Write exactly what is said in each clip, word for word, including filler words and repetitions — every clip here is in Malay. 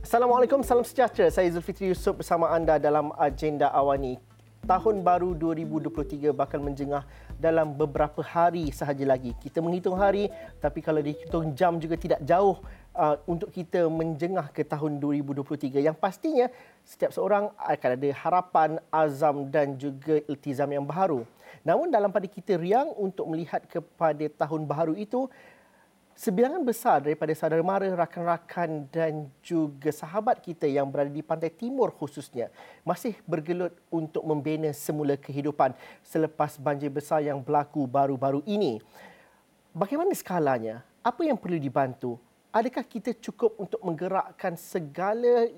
Assalamualaikum, salam sejahtera. Saya Zulfitri Yusof bersama anda dalam Agenda Awani. Tahun baru dua ribu dua puluh tiga bakal menjengah dalam beberapa hari sahaja lagi. Kita menghitung hari, tapi kalau dihitung jam juga tidak jauh uh, untuk kita menjengah ke tahun dua ribu dua puluh tiga. Yang pastinya setiap seorang akan ada harapan, azam dan juga iltizam yang baharu. Namun dalam pada kita riang untuk melihat kepada tahun baharu itu, sebilangan besar daripada saudara mara, rakan-rakan dan juga sahabat kita yang berada di pantai timur khususnya masih bergelut untuk membina semula kehidupan selepas banjir besar yang berlaku baru-baru ini. Bagaimana skalanya? Apa yang perlu dibantu? Adakah kita cukup untuk menggerakkan segala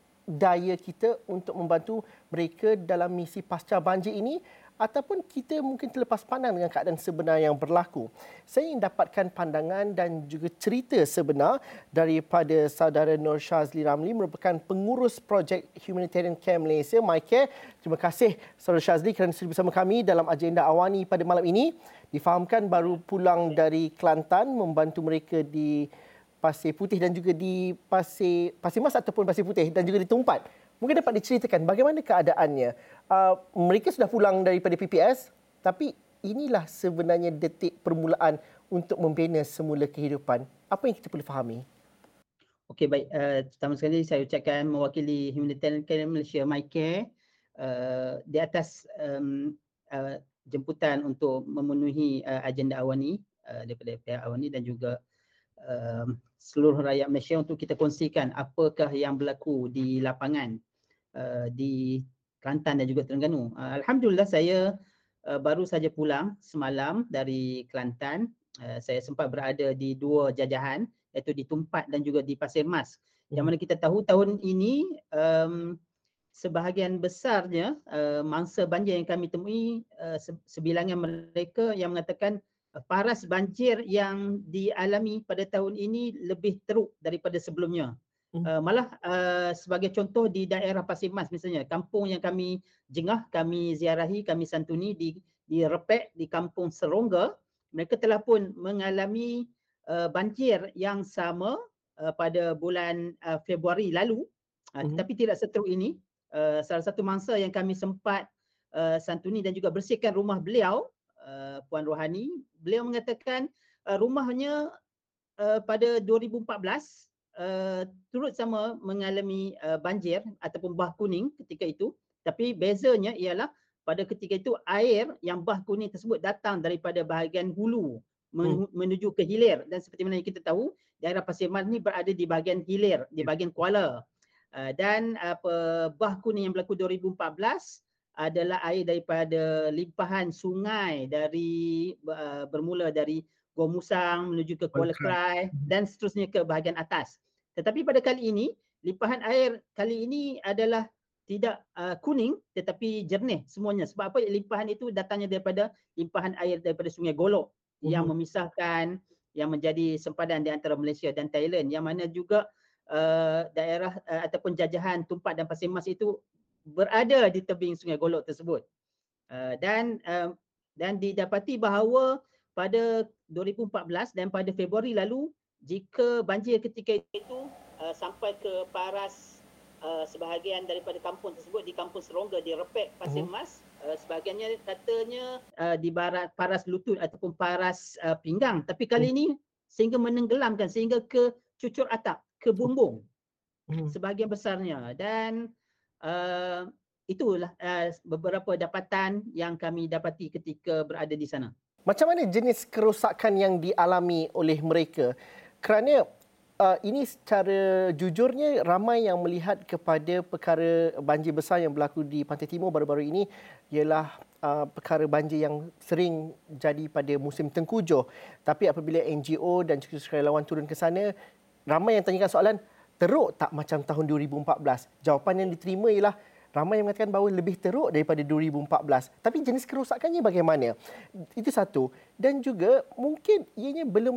daya kita untuk membantu mereka dalam misi pasca banjir ini? Ataupun kita mungkin terlepas pandang dengan keadaan sebenar yang berlaku. Saya ingin dapatkan pandangan dan juga cerita sebenar daripada saudara Nur Shazli Ramli, merupakan pengurus projek Humanitarian Care Malaysia, MyCare. Terima kasih saudara Shazli kerana sudi bersama kami dalam Agenda Awani pada malam ini. Difahamkan baru pulang dari Kelantan membantu mereka di Pasir Putih dan juga di Pasir, Pasir Mas ataupun Pasir Putih dan juga di Tumpat. Mungkin dapat diceritakan bagaimana keadaannya. Uh, mereka sudah pulang daripada P P S, tapi inilah sebenarnya detik permulaan untuk membina semula kehidupan. Apa yang kita perlu fahami? Okey, baik. Uh, pertama sekali saya ucapkan mewakili Humanitarian Care Malaysia, MyCare, uh, di atas um, uh, jemputan untuk memenuhi uh, agenda Awani uh, daripada pihak Awani dan juga um, seluruh rakyat Malaysia untuk kita kongsikan apakah yang berlaku di lapangan uh, di Kelantan dan juga Terengganu. Uh, Alhamdulillah saya uh, baru saja pulang semalam dari Kelantan. Uh, saya sempat berada di dua jajahan, iaitu di Tumpat dan juga di Pasir Mas. Hmm. Yang mana kita tahu tahun ini um, sebahagian besarnya uh, mangsa banjir yang kami temui, uh, sebilangan mereka yang mengatakan uh, paras banjir yang dialami pada tahun ini lebih teruk daripada sebelumnya. Uh, malah uh, sebagai contoh di daerah Pasir Mas misalnya, kampung yang kami jengah, kami ziarahi, kami santuni di di Repek, di kampung Serongga, mereka telah pun mengalami uh, banjir yang sama uh, pada bulan uh, Februari lalu, uh, tetapi tidak seteruk ini. Uh, salah satu mangsa yang kami sempat uh, santuni dan juga bersihkan rumah beliau, uh, Puan Rohani, beliau mengatakan uh, rumahnya uh, pada dua ribu empat belas Uh, turut sama mengalami uh, banjir ataupun bah kuning ketika itu, tapi bezanya ialah pada ketika itu air yang bah kuning tersebut datang daripada bahagian hulu men- hmm. menuju ke hilir, dan seperti mana yang kita tahu daerah Pasir Mas ni berada di bahagian hilir, di bahagian kuala, uh, dan apa bah kuning yang berlaku dua ribu empat belas adalah air daripada limpahan sungai dari uh, bermula dari Gua Musang menuju ke Kuala Krai dan seterusnya ke bahagian atas. Tetapi pada kali ini, limpahan air kali ini adalah tidak uh, kuning tetapi jernih semuanya. Sebab apa? Limpahan itu datangnya daripada limpahan air daripada Sungai Golok uh-huh. yang memisahkan, yang menjadi sempadan di antara Malaysia dan Thailand, yang mana juga uh, daerah uh, ataupun jajahan Tumpat dan Pasir Mas itu berada di tebing Sungai Golok tersebut. Uh, dan uh, dan didapati bahawa pada dua ribu empat belas dan pada Februari lalu, jika banjir ketika itu uh, sampai ke paras uh, sebahagian daripada kampung tersebut di kampung Serongga, di Repek, Pasir Mas, uh, sebahagiannya katanya uh, di barat paras lutut ataupun paras uh, pinggang, tapi kali ini sehingga menenggelamkan, sehingga ke cucur atap, ke bumbung sebahagian besarnya. Dan uh, itulah uh, beberapa dapatan yang kami dapati ketika berada di sana. Macam mana jenis kerosakan yang dialami oleh mereka? Kerana uh, ini secara jujurnya ramai yang melihat kepada perkara banjir besar yang berlaku di Pantai Timur baru-baru ini ialah uh, perkara banjir yang sering jadi pada musim tengkujuh. Tapi apabila N G O dan juga sukarelawan turun ke sana, ramai yang tanyakan soalan, teruk tak macam tahun dua ribu empat belas? Jawapan yang diterima ialah ramai yang mengatakan bahawa lebih teruk daripada dua ribu empat belas. Tapi jenis kerosakannya bagaimana? Itu satu. Dan juga mungkin ianya belum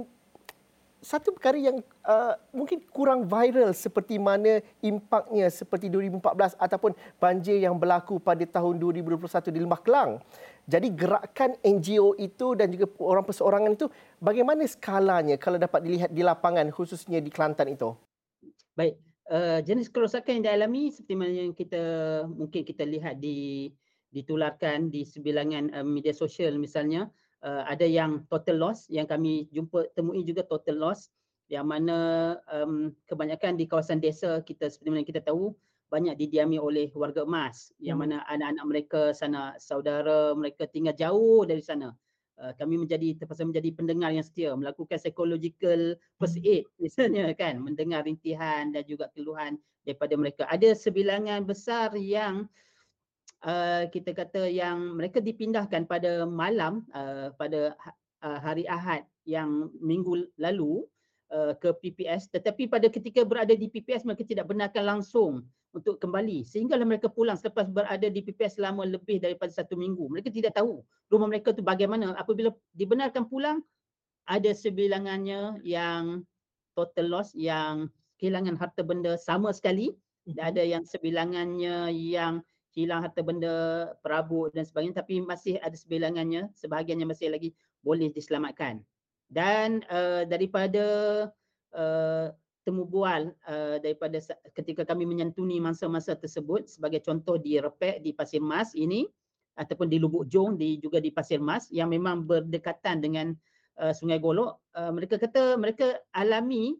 satu perkara yang uh, mungkin kurang viral seperti mana impaknya seperti dua ribu empat belas ataupun banjir yang berlaku pada tahun dua ribu dua puluh satu di Lembah Kelang. Jadi gerakan N G O itu dan juga orang perseorangan itu bagaimana skalanya kalau dapat dilihat di lapangan khususnya di Kelantan itu? Baik. uh, jenis kerosakan yang dialami seperti mana yang kita mungkin kita lihat di ditularkan di sebilangan uh, media sosial misalnya, uh, ada yang total loss yang kami jumpa temui juga total loss yang mana um, kebanyakan di kawasan desa kita seperti mana kita tahu banyak didiami oleh warga emas yang Mhm. mana anak-anak mereka sana saudara mereka tinggal jauh dari sana. Uh, kami menjadi terpaksa menjadi pendengar yang setia, melakukan psychological first aid misalnya kan, mendengar rintihan dan juga keluhan daripada mereka. Ada sebilangan besar yang uh, kita kata yang mereka dipindahkan pada malam uh, pada uh, hari Ahad yang minggu lalu uh, ke P P S, tetapi pada ketika berada di P P S mereka tidak benarkan langsung untuk kembali sehinggalah mereka pulang selepas berada di P P S selama lebih daripada satu minggu. Mereka tidak tahu rumah mereka tu bagaimana. Apabila dibenarkan pulang, ada sebilangannya yang total loss, yang kehilangan harta benda sama sekali, dan Mhm. ada yang sebilangannya yang hilang harta benda, perabot dan sebagainya, tapi masih ada sebilangannya, sebahagiannya masih lagi boleh diselamatkan. Dan uh, daripada uh, temu bual uh, daripada ketika kami menyantuni mangsa-mangsa tersebut, sebagai contoh di Repek, di Pasir Mas ini, ataupun di Lubuk Jong, di, juga di Pasir Mas yang memang berdekatan dengan uh, Sungai Golok, uh, mereka kata mereka alami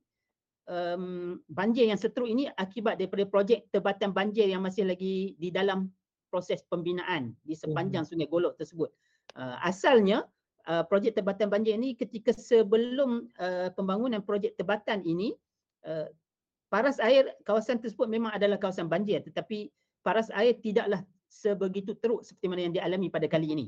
um, banjir yang seteruk ini akibat daripada projek tebatan banjir yang masih lagi di dalam proses pembinaan di sepanjang Mhm. Sungai Golok tersebut. Uh, asalnya uh, projek tebatan banjir ini ketika sebelum uh, pembangunan projek tebatan ini, uh, paras air kawasan tersebut memang adalah kawasan banjir, tetapi paras air tidaklah sebegitu teruk seperti mana yang dialami pada kali ini.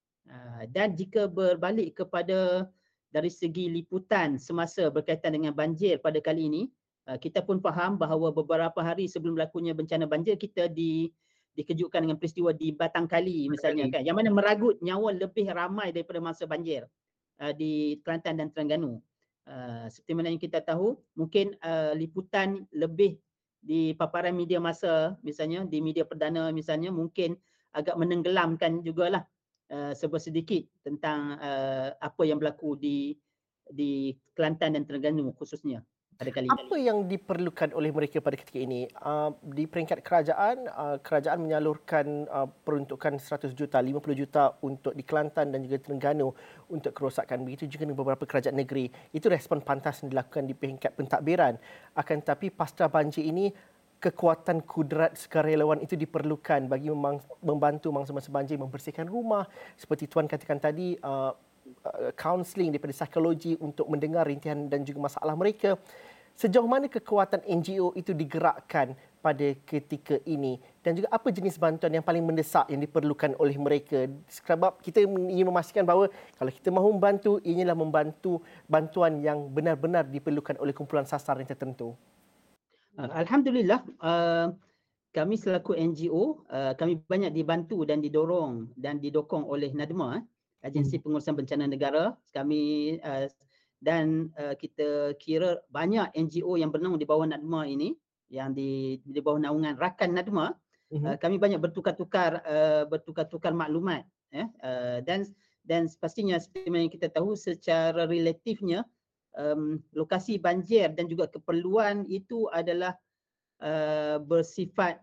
Uh, dan jika berbalik kepada dari segi liputan semasa berkaitan dengan banjir pada kali ini, uh, kita pun faham bahawa beberapa hari sebelum berlakunya bencana banjir kita di dikejutkan dengan peristiwa di Batang Kali misalnya kan, yang mana meragut nyawa lebih ramai daripada masa banjir uh, di Kelantan dan Terengganu. Uh, seperti mana yang kita tahu, mungkin uh, liputan lebih di paparan media masa misalnya, di media perdana misalnya, mungkin agak menenggelamkan jugalah uh, sedikit tentang uh, apa yang berlaku di di Kelantan dan Terengganu khususnya pada kali ini. Apa yang diperlukan oleh mereka pada ketika ini? Uh, di peringkat kerajaan, uh, kerajaan menyalurkan uh, peruntukan seratus juta, lima puluh juta untuk di Kelantan dan juga Terengganu untuk kerosakan. Begitu juga dengan beberapa kerajaan negeri. Itu respon pantas yang dilakukan di peringkat pentadbiran. Akan tetapi pasca banjir ini, kekuatan kudrat sukarelawan itu diperlukan bagi membantu mangsa-mangsa banjir membersihkan rumah. Seperti Tuan katakan tadi, uh, counselling daripada psikologi untuk mendengar rintihan dan juga masalah mereka. Sejauh mana kekuatan N G O itu digerakkan pada ketika ini dan juga apa jenis bantuan yang paling mendesak yang diperlukan oleh mereka? Sebab kita ingin memastikan bahawa kalau kita mahu membantu, inilah membantu bantuan yang benar-benar diperlukan oleh kumpulan sasar yang tertentu. Alhamdulillah, uh, kami selaku N G O, uh, kami banyak dibantu dan didorong dan didokong oleh NADMA, Agensi Pengurusan Bencana Negara. Kami uh, dan uh, kita kira banyak N G O yang bernama di bawah NADMA ini, yang di di bawah naungan rakan NADMA. Uh, kami banyak bertukar-tukar uh, bertukar-tukar maklumat, eh? uh, dan dan pastinya seperti yang kita tahu secara relatifnya um, lokasi banjir dan juga keperluan itu adalah Uh, bersifat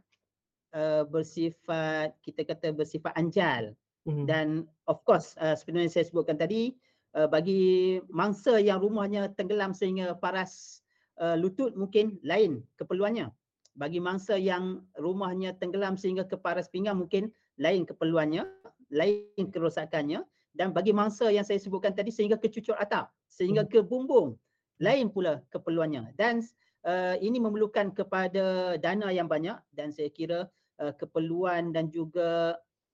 uh, bersifat kita kata bersifat anjal. Mm-hmm. Dan of course uh, seperti yang saya sebutkan tadi, uh, bagi mangsa yang rumahnya tenggelam sehingga paras uh, lutut mungkin lain keperluannya. Bagi mangsa yang rumahnya tenggelam sehingga ke paras pinggang mungkin lain keperluannya, lain kerosakannya. Dan bagi mangsa yang saya sebutkan tadi sehingga ke cucur atap, sehingga ke bumbung, lain pula keperluannya. Dan Uh, ini memerlukan kepada dana yang banyak dan saya kira uh, keperluan dan juga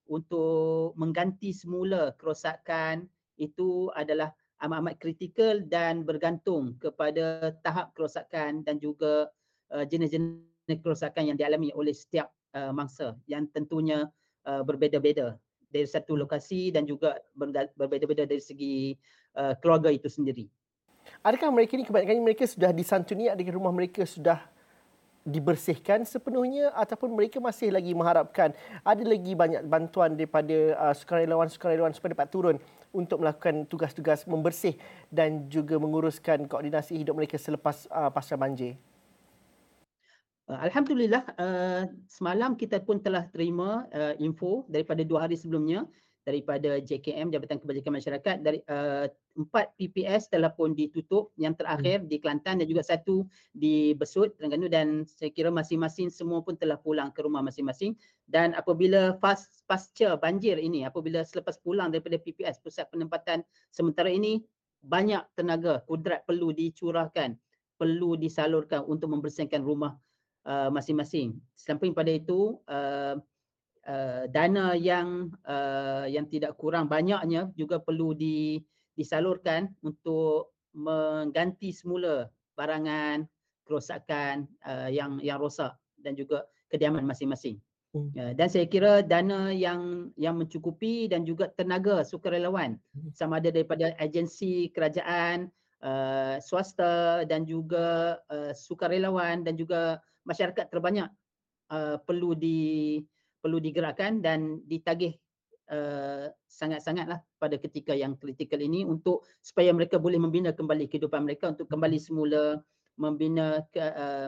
untuk mengganti semula kerosakan itu adalah amat-amat kritikal dan bergantung kepada tahap kerosakan dan juga uh, jenis-jenis kerosakan yang dialami oleh setiap uh, mangsa yang tentunya uh, berbeza-beza dari satu lokasi dan juga berbeza-beza dari segi uh, keluarga itu sendiri. Adakah mereka ni kebanyakan mereka sudah disantuni, adakah rumah mereka sudah dibersihkan sepenuhnya ataupun mereka masih lagi mengharapkan ada lagi banyak bantuan daripada uh, sukarelawan-sukarelawan supaya dapat turun untuk melakukan tugas-tugas membersih dan juga menguruskan koordinasi hidup mereka selepas uh, pasca banjir? Uh, Alhamdulillah, uh, semalam kita pun telah terima uh, info daripada dua hari sebelumnya daripada J K M, Jabatan Kebajikan Masyarakat, dari uh, empat P P S telah pun ditutup, yang terakhir di Kelantan dan juga satu di Besut, Terengganu, dan saya kira masing-masing semua pun telah pulang ke rumah masing-masing. Dan apabila pas, pasca banjir ini, apabila selepas pulang daripada P P S, Pusat Penempatan Sementara ini, banyak tenaga, kudrat perlu dicurahkan, perlu disalurkan untuk membersihkan rumah Uh, masing-masing. Samping pada itu, uh, uh, dana yang uh, yang tidak kurang banyaknya juga perlu di, disalurkan untuk mengganti semula barangan, kerosakan uh, yang yang rosak dan juga kediaman masing-masing. Hmm. Uh, dan saya kira dana yang yang mencukupi dan juga tenaga sukarelawan, sama ada daripada agensi kerajaan, uh, swasta dan juga uh, sukarelawan dan juga masyarakat terbanyak uh, perlu di perlu digerakkan dan ditagih uh, sangat-sangatlah pada ketika yang kritikal ini, untuk supaya mereka boleh membina kembali kehidupan mereka, untuk kembali semula membina ke, uh,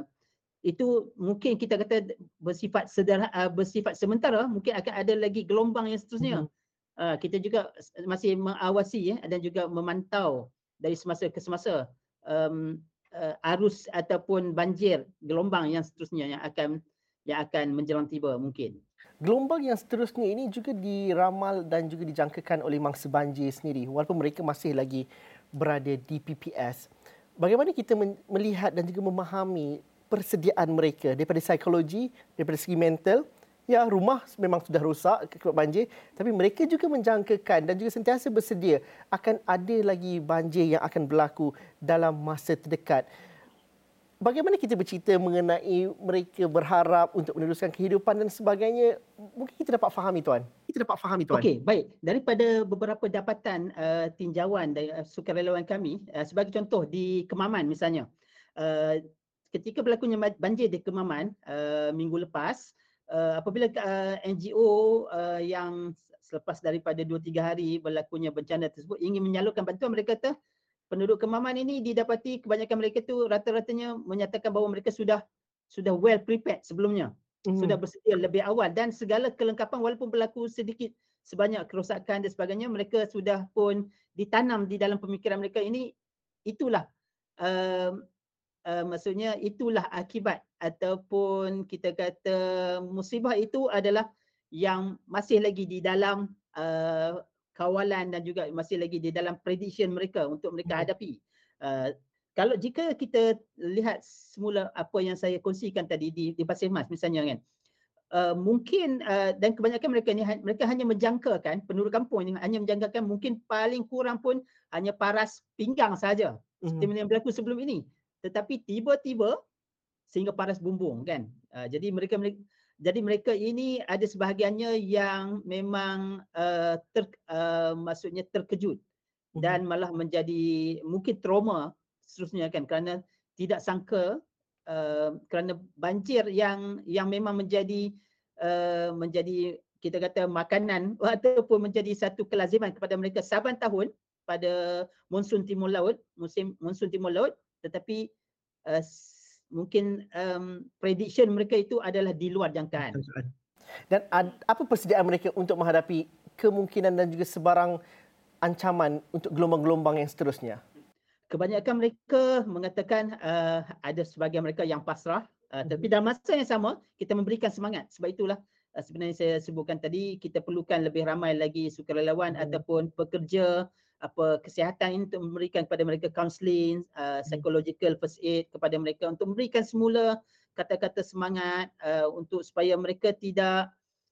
itu mungkin kita kata bersifat sederhana, uh, bersifat sementara, mungkin akan ada lagi gelombang yang seterusnya. Uh, kita juga masih mengawasi ya, dan juga memantau dari semasa ke semasa um, uh, arus ataupun banjir gelombang yang seterusnya yang akan yang akan menjelang tiba mungkin. Gelombang yang seterusnya ini juga diramal dan juga dijangkakan oleh mangsa banjir sendiri, walaupun mereka masih lagi berada di P P S. Bagaimana kita melihat dan juga memahami persediaan mereka daripada psikologi, daripada segi mental? Ya, rumah memang sudah rosak akibat banjir, tapi mereka juga menjangkakan dan juga sentiasa bersedia akan ada lagi banjir yang akan berlaku dalam masa terdekat. Bagaimana kita bercerita mengenai mereka berharap untuk meneruskan kehidupan dan sebagainya? Mungkin kita dapat fahami, Tuan. Kita dapat fahami, Tuan. Okey, baik. Daripada beberapa dapatan uh, tinjauan dari uh, sukarelawan kami, uh, sebagai contoh di Kemaman misalnya, uh, ketika berlakunya banjir di Kemaman uh, minggu lepas, uh, apabila uh, N G O uh, yang selepas daripada dua tiga hari berlakunya bencana tersebut ingin menyalurkan bantuan, mereka kata penduduk Kemaman ini didapati kebanyakan mereka tu rata-ratanya menyatakan bahawa mereka sudah sudah well prepared sebelumnya, mm-hmm. sudah bersedia lebih awal, dan segala kelengkapan walaupun berlaku sedikit sebanyak kerosakan dan sebagainya, mereka sudah pun ditanam di dalam pemikiran mereka ini. Itulah uh, uh, maksudnya itulah akibat ataupun kita kata musibah itu adalah yang masih lagi di dalam uh, kawalan dan juga masih lagi di dalam prediction mereka untuk mereka hadapi. Uh, kalau jika kita lihat semula apa yang saya kongsikan tadi di, di Pasir Mas misalnya kan, uh, mungkin uh, dan kebanyakan mereka ni mereka hanya menjangkakan, penduduk kampung ini hanya menjangkakan mungkin paling kurang pun hanya paras pinggang saja, seperti mm-hmm. yang berlaku sebelum ini. Tetapi tiba-tiba sehingga paras bumbung kan. Uh, jadi mereka, mereka jadi mereka ini ada sebahagiannya yang memang uh, ter, uh, maksudnya terkejut dan malah menjadi mungkin trauma seterusnya kan, kerana tidak sangka uh, kerana banjir yang yang memang menjadi uh, menjadi kita kata makanan ataupun menjadi satu kelaziman kepada mereka saban tahun pada monsun timur laut, musim monsun timur laut, tetapi uh, mungkin um, prediction mereka itu adalah di luar jangkaan. Dan ad, apa persediaan mereka untuk menghadapi kemungkinan dan juga sebarang ancaman untuk gelombang-gelombang yang seterusnya? Kebanyakan mereka mengatakan uh, ada sebahagian mereka yang pasrah, uh, hmm. tapi dalam masa yang sama kita memberikan semangat. Sebab itulah uh, sebenarnya saya sebutkan tadi, kita perlukan lebih ramai lagi sukarelawan hmm. ataupun pekerja apa kesihatan ini untuk memberikan kepada mereka counselling, uh, psychological first aid kepada mereka, untuk memberikan semula kata-kata semangat uh, untuk supaya mereka tidak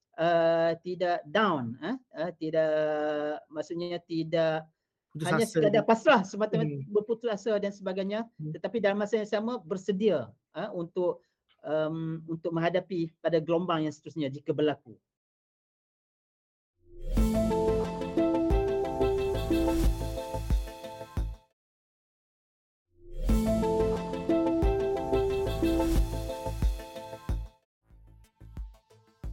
uh, tidak down, uh, uh, tidak maksudnya tidak putus hanya sekadar pasrah semata-mata hmm. berputus asa dan sebagainya, hmm. tetapi dalam masa yang sama bersedia uh, untuk um, untuk menghadapi pada gelombang yang seterusnya jika berlaku.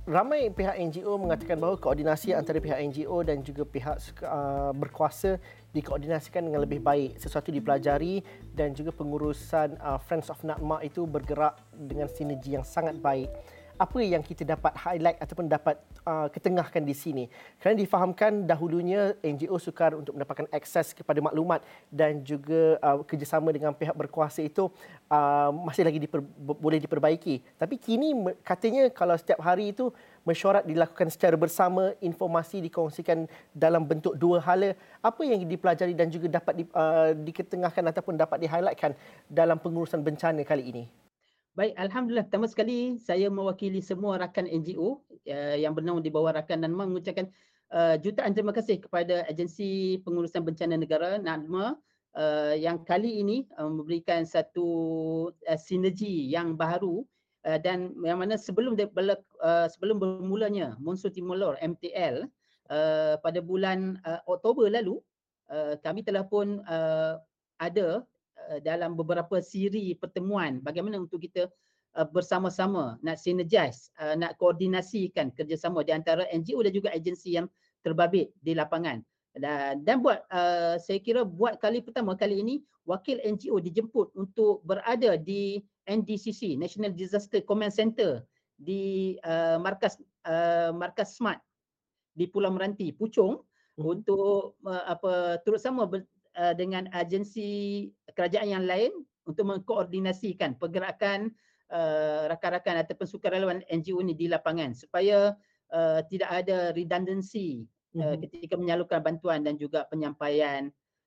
Ramai pihak N G O mengatakan bahawa koordinasi antara pihak N G O dan juga pihak uh, berkuasa dikoordinasikan dengan lebih baik. Sesuatu dipelajari dan juga pengurusan uh, Friends of Nakmak itu bergerak dengan sinergi yang sangat baik. Apa yang kita dapat highlight ataupun dapat uh, ketengahkan di sini? Kerana difahamkan dahulunya N G O sukar untuk mendapatkan akses kepada maklumat dan juga uh, kerjasama dengan pihak berkuasa itu uh, masih lagi diper, boleh diperbaiki. Tapi kini katanya kalau setiap hari itu mesyuarat dilakukan secara bersama, informasi dikongsikan dalam bentuk dua hala. Apa yang dipelajari dan juga dapat di, uh, diketengahkan ataupun dapat di-highlightkan dalam pengurusan bencana kali ini? Baik, Alhamdulillah. Pertama sekali, saya mewakili semua rakan N G O uh, yang bernaung di bawah rakan NADMA mengucapkan uh, jutaan terima kasih kepada Agensi Pengurusan Bencana Negara, NADMA, uh, yang kali ini uh, memberikan satu uh, sinergi yang baru uh, dan yang mana sebelum uh, sebelum bermulanya Monsoon Timor M T L uh, pada bulan uh, Oktober lalu, uh, kami telah pun uh, ada dalam beberapa siri pertemuan bagaimana untuk kita uh, bersama-sama nak synergize, uh, nak koordinasikan kerjasama di antara N G O dan juga agensi yang terbabit di lapangan. Dan, dan buat uh, saya kira buat kali pertama kali ini wakil N G O dijemput untuk berada di N D C C, National Disaster Command Center, di uh, markas uh, markas SMART di Pulau Meranti, Puchong, hmm. untuk uh, apa turut sama ber, uh, dengan agensi kerajaan yang lain untuk mengkoordinasikan pergerakan uh, rakan-rakan ataupun sukarelawan N G O ini di lapangan supaya uh, tidak ada redundancy uh, ketika menyalurkan bantuan dan juga penyampaian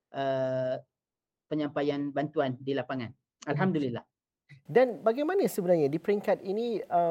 uh, penyampaian bantuan di lapangan. Alhamdulillah. Dan bagaimana sebenarnya di peringkat ini uh,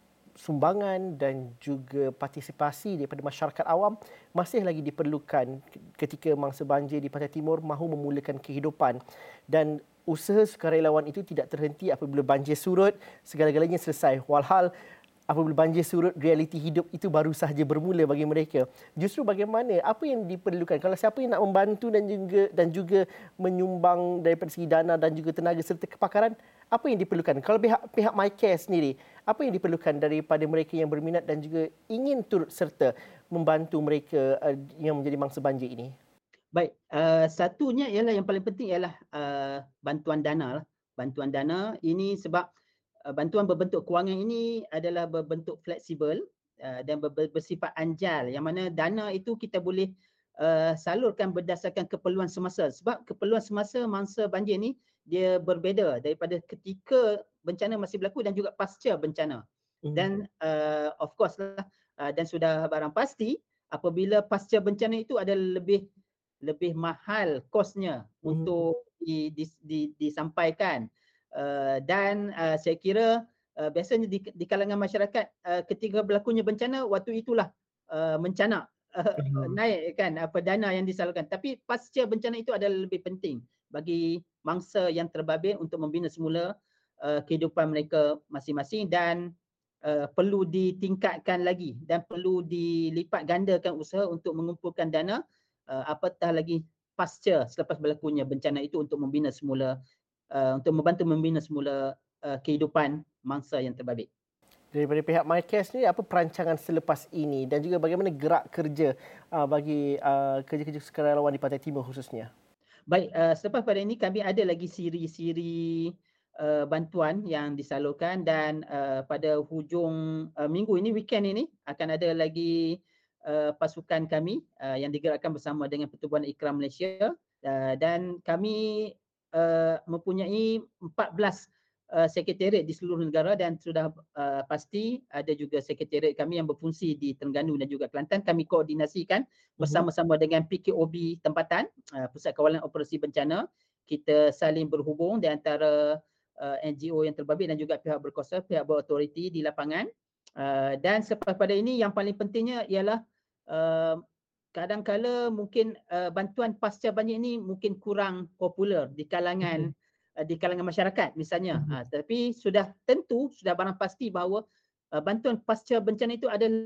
sumbangan dan juga partisipasi daripada masyarakat awam masih lagi diperlukan ketika mangsa banjir di Pantai Timur mahu memulakan kehidupan, dan usaha sukarelawan itu tidak terhenti apabila banjir surut, segala-galanya selesai. Walhal apabila banjir surut, realiti hidup itu baru sahaja bermula bagi mereka. Justru bagaimana, apa yang diperlukan kalau siapa yang nak membantu dan juga dan juga menyumbang daripada segi dana dan juga tenaga serta kepakaran, apa yang diperlukan? Kalau pihak pihak MyCare sendiri, apa yang diperlukan daripada mereka yang berminat dan juga ingin turut serta membantu mereka uh, yang menjadi mangsa banjir ini? Baik, uh, satunya ialah yang paling penting ialah uh, bantuan dana lah. Bantuan dana ini sebab uh, bantuan berbentuk kewangan ini adalah berbentuk fleksibel uh, dan ber- bersifat anjal, yang mana dana itu kita boleh uh, salurkan berdasarkan keperluan semasa. Sebab keperluan semasa mangsa banjir ni dia berbeza daripada ketika bencana masih berlaku dan juga pasca bencana. Hmm. Dan uh, of course lah, uh, dan sudah barang pasti apabila pasca bencana itu ada lebih lebih mahal kosnya hmm. untuk di, di, di, disampaikan. Uh, dan uh, saya kira uh, biasanya di, di kalangan masyarakat uh, ketika berlakunya bencana, waktu itulah uh, mencanak uh, hmm. naik kan apa dana yang disalurkan. Tapi pasca bencana itu adalah lebih penting bagi mangsa yang terbabit untuk membina semula uh, kehidupan mereka masing-masing, dan uh, perlu ditingkatkan lagi dan perlu dilipat gandakan usaha untuk mengumpulkan dana uh, apatah lagi pasca selepas berlakunya bencana itu untuk membina semula uh, untuk membantu membina semula uh, kehidupan mangsa yang terbabit. Daripada pihak MyCare sendiri, apa perancangan selepas ini dan juga bagaimana gerak kerja uh, bagi uh, kerja-kerja sukarelawan di Pantai Timur khususnya? Baik, uh, selepas pada ini kami ada lagi siri-siri uh, bantuan yang disalurkan, dan uh, pada hujung uh, minggu ini, weekend ini, akan ada lagi uh, pasukan kami uh, yang digerakkan bersama dengan Pertubuhan Ikram Malaysia, uh, dan kami uh, mempunyai empat belas Uh, sekretariat di seluruh negara, dan sudah uh, pasti ada juga sekretariat kami yang berfungsi di Terengganu dan juga Kelantan. Kami koordinasikan bersama-sama dengan P K O B tempatan, uh, Pusat Kawalan Operasi Bencana. Kita saling berhubung di antara uh, N G O yang terbabit dan juga pihak berkuasa, pihak berautoriti di lapangan. Uh, dan selepas pada ini yang paling pentingnya ialah uh, kadang-kala mungkin uh, bantuan pasca banjir ini mungkin kurang popular di kalangan mm-hmm. di kalangan masyarakat misalnya, mm-hmm. uh, tapi sudah tentu sudah barang pasti bahawa uh, bantuan pasca bencana itu ada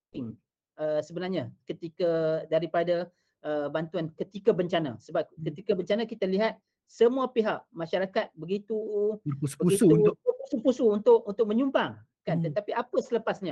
uh, sebenarnya ketika daripada uh, bantuan ketika bencana, sebab mm-hmm. ketika bencana kita lihat semua pihak masyarakat begitu berpusu-pusu untuk berpusu-pusu untuk untuk menyumbang kan, mm-hmm. tetapi apa selepasnya?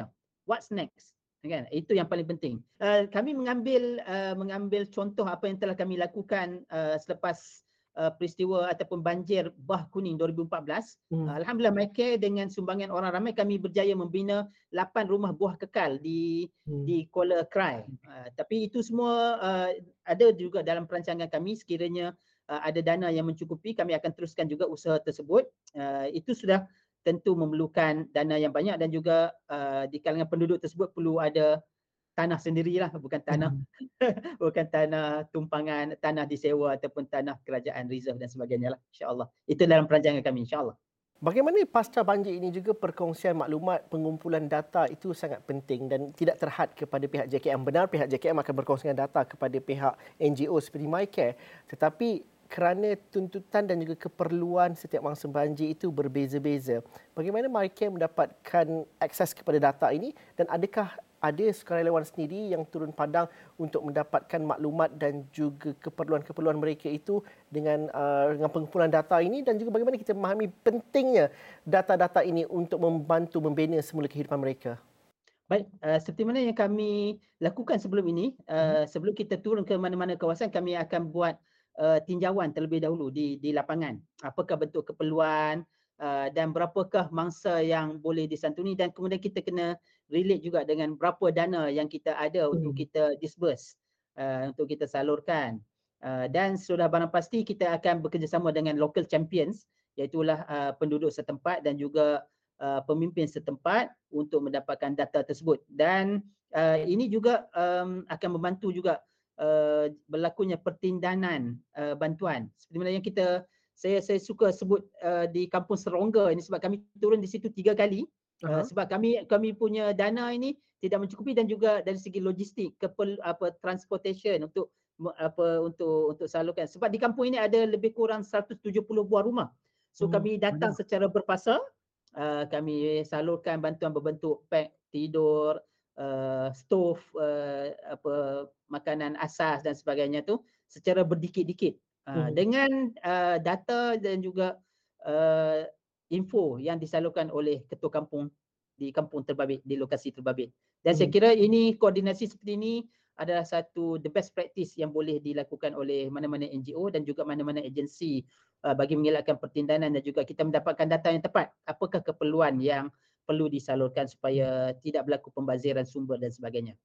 what's next, kan? Itu yang paling penting. Uh, kami mengambil uh, mengambil contoh apa yang telah kami lakukan uh, selepas uh, peristiwa ataupun banjir Bah Kuning dua ribu empat belas. Hmm. Uh, Alhamdulillah MyCare dengan sumbangan orang ramai kami berjaya membina lapan rumah buah kekal di hmm. di Kuala Krai. Uh, tapi itu semua uh, ada juga dalam perancangan kami. Sekiranya uh, ada dana yang mencukupi, kami akan teruskan juga usaha tersebut. Uh, itu sudah tentu memerlukan dana yang banyak dan juga uh, di kalangan penduduk tersebut perlu ada tanah sendirilah, bukan tanah hmm. bukan tanah tumpangan, tanah disewa ataupun tanah kerajaan reserve dan sebagainya lah, insya-Allah. Itu dalam perancangan kami, insya-Allah. Bagaimana pasca banjir ini juga perkongsian maklumat, pengumpulan data itu sangat penting dan tidak terhad kepada pihak J K M. Benar pihak J K M akan berkongsikan data kepada pihak N G O seperti MyCare, tetapi kerana tuntutan dan juga keperluan setiap mangsa banjir itu berbeza-beza. Bagaimana MyCare mendapatkan akses kepada data ini dan adakah ada sukarelawan sendiri yang turun padang untuk mendapatkan maklumat dan juga keperluan-keperluan mereka itu dengan uh, dengan pengumpulan data ini, dan juga bagaimana kita memahami pentingnya data-data ini untuk membantu membina semula kehidupan mereka? Baik, uh, seperti mana yang kami lakukan sebelum ini, uh, sebelum kita turun ke mana-mana kawasan, kami akan buat Uh, tinjauan terlebih dahulu di di lapangan. Apakah bentuk keperluan uh, dan berapakah mangsa yang boleh disantuni, dan kemudian kita kena relate juga dengan berapa dana yang kita ada hmm. untuk kita disburse, uh, untuk kita salurkan. Uh, dan sudah barang pasti kita akan bekerjasama dengan local champions, iaitulah uh, penduduk setempat dan juga uh, pemimpin setempat untuk mendapatkan data tersebut. Dan uh, ini juga um, akan membantu juga Uh, berlakunya pertindanan uh, bantuan. Seperti mana yang kita, saya saya suka sebut uh, di Kampung Serongga ini, sebab kami turun di situ tiga kali. Uh, uh-huh. Sebab kami kami punya dana ini tidak mencukupi, dan juga dari segi logistik, kepel, apa transportation untuk apa untuk untuk salurkan. Sebab di kampung ini ada lebih kurang seratus tujuh puluh buah rumah. So hmm. kami datang hmm. secara berpasar, uh, kami salurkan bantuan berbentuk pack tidur, Uh, stove, uh, apa makanan asas dan sebagainya tu secara berdikit-dikit uh, hmm. dengan uh, data dan juga uh, info yang disalurkan oleh ketua kampung di kampung terbabit, di lokasi terbabit. Dan hmm. saya kira ini, koordinasi seperti ini adalah satu the best practice yang boleh dilakukan oleh mana-mana N G O dan juga mana-mana agensi uh, bagi mengelakkan pertindanan, dan juga kita mendapatkan data yang tepat, apakah keperluan yang perlu disalurkan supaya tidak berlaku pembaziran sumber dan sebagainya.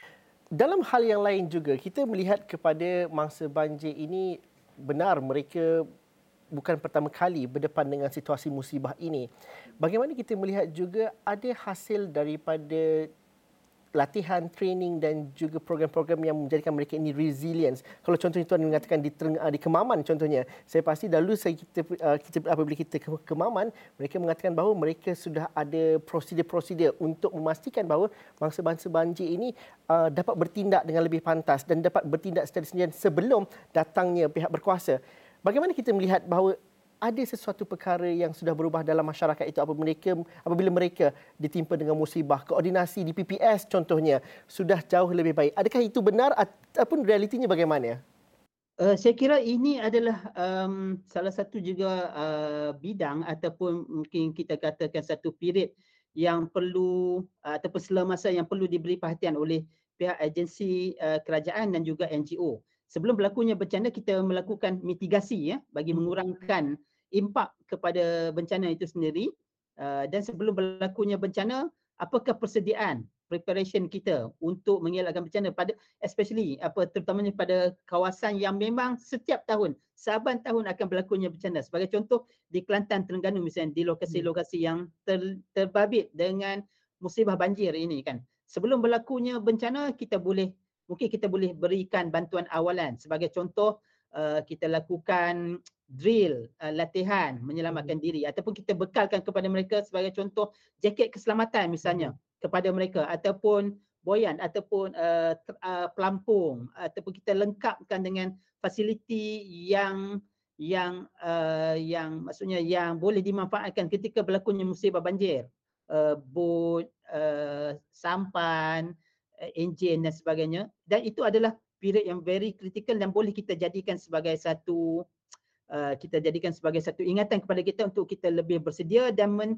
Dalam hal yang lain juga, kita melihat kepada mangsa banjir ini, benar mereka bukan pertama kali berdepan dengan situasi musibah ini. Bagaimana kita melihat juga ada hasil daripada latihan, training dan juga program-program yang menjadikan mereka ini resilience. Kalau contohnya tuan mengatakan di di Kemaman contohnya, saya pasti dahulu saya kita, kita apabila kita ke Kemaman, mereka mengatakan bahawa mereka sudah ada prosedur-prosedur untuk memastikan bahawa bangsa-bangsa banjir ini uh, dapat bertindak dengan lebih pantas dan dapat bertindak secara sendirian sebelum datangnya pihak berkuasa. Bagaimana kita melihat bahawa ada sesuatu perkara yang sudah berubah dalam masyarakat itu apabila mereka, apabila mereka ditimpa dengan musibah? Koordinasi di P P S contohnya sudah jauh lebih baik. Adakah itu benar ataupun realitinya bagaimana? Uh, saya kira ini adalah um, salah satu juga uh, bidang ataupun mungkin kita katakan satu period yang perlu uh, ataupun selama masa yang perlu diberi perhatian oleh pihak agensi uh, kerajaan dan juga N G O. Sebelum berlakunya bencana, kita melakukan mitigasi ya bagi mengurangkan impak kepada bencana itu sendiri, uh, dan sebelum berlakunya bencana, apakah persediaan preparation kita untuk mengelakkan bencana, pada especially apa terutamanya pada kawasan yang memang setiap tahun saban tahun akan berlakunya bencana. Sebagai contoh di Kelantan, Terengganu misalnya, di lokasi-lokasi yang ter, terbabit dengan musibah banjir ini kan. Sebelum berlakunya bencana, kita boleh mungkin kita boleh berikan bantuan awalan. Sebagai contoh, uh, kita lakukan drill, uh, latihan menyelamatkan hmm. diri, ataupun kita bekalkan kepada mereka sebagai contoh jaket keselamatan misalnya hmm. kepada mereka, ataupun boyan, ataupun uh, uh, pelampung, ataupun kita lengkapkan dengan fasiliti yang yang uh, yang maksudnya yang boleh dimanfaatkan ketika berlakunya musibah banjir, uh, bot, uh, sampan, uh, enjin dan sebagainya. Dan itu adalah period yang very critical dan boleh kita jadikan sebagai satu Uh, kita jadikan sebagai satu ingatan kepada kita untuk kita lebih bersedia dan men,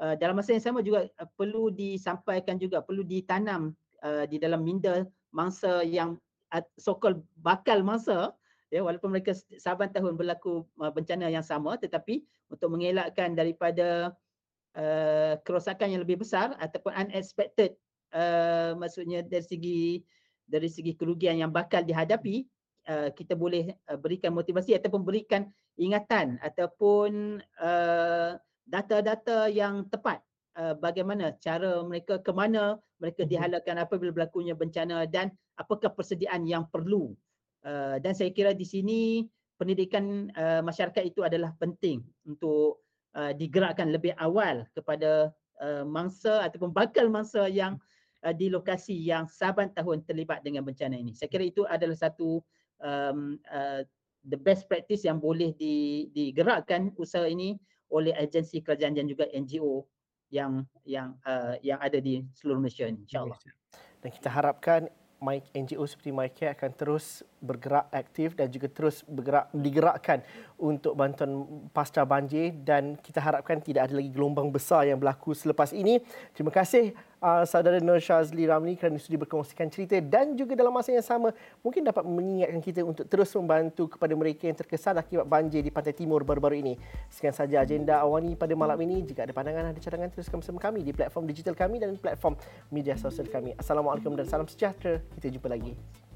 uh, dalam masa yang sama juga uh, perlu disampaikan juga, perlu ditanam uh, di dalam minda mangsa yang uh, so-called bakal mangsa, ya, walaupun mereka saban tahun berlaku uh, bencana yang sama, tetapi untuk mengelakkan daripada uh, kerosakan yang lebih besar ataupun unexpected, uh, maksudnya dari segi dari segi kerugian yang bakal dihadapi, uh, kita boleh uh, berikan motivasi ataupun berikan ingatan ataupun uh, data-data yang tepat, uh, bagaimana cara mereka, ke mana mereka dihalalkan apabila berlakunya bencana dan apakah persediaan yang perlu. Uh, dan saya kira di sini pendidikan uh, masyarakat itu adalah penting untuk uh, digerakkan lebih awal kepada uh, mangsa ataupun bakal mangsa yang uh, di lokasi yang saban tahun terlibat dengan bencana ini. Saya kira itu adalah satu um, uh, the best practice yang boleh di, digerakkan usaha ini oleh agensi kerajaan dan juga N G O yang yang uh, yang ada di seluruh Malaysia ini, insya-Allah. Dan kita harapkan N G O seperti MyCare akan terus bergerak aktif dan juga terus bergerak digerakkan untuk bantuan pasca banjir, dan kita harapkan tidak ada lagi gelombang besar yang berlaku selepas ini. Terima kasih uh, saudara Nur Shazli Ramli kerana sudi berkongsikan cerita dan juga dalam masa yang sama mungkin dapat mengingatkan kita untuk terus membantu kepada mereka yang terkesan akibat banjir di Pantai Timur baru-baru ini. Sekian saja agenda Awani pada malam ini. Jika ada pandangan, ada cadangan, teruskan bersama kami di platform digital kami dan platform media sosial kami. Assalamualaikum dan salam sejahtera. Kita jumpa lagi.